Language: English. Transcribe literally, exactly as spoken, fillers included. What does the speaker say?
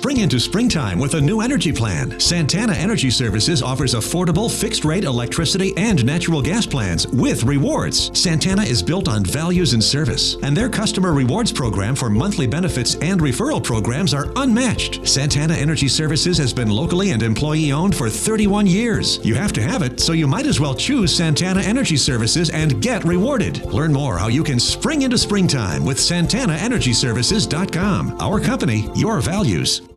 Spring into springtime with a new energy plan. Santana Energy Services offers affordable fixed-rate electricity and natural gas plans with rewards. Santana is built on values and service, and their customer rewards program for monthly benefits and referral programs are unmatched. Santana Energy Services has been locally and employee-owned for thirty-one years. You have to have it, so you might as well choose Santana Energy Services and get rewarded. Learn more how you can spring into springtime with Santana Energy Services dot com. Our company, your values.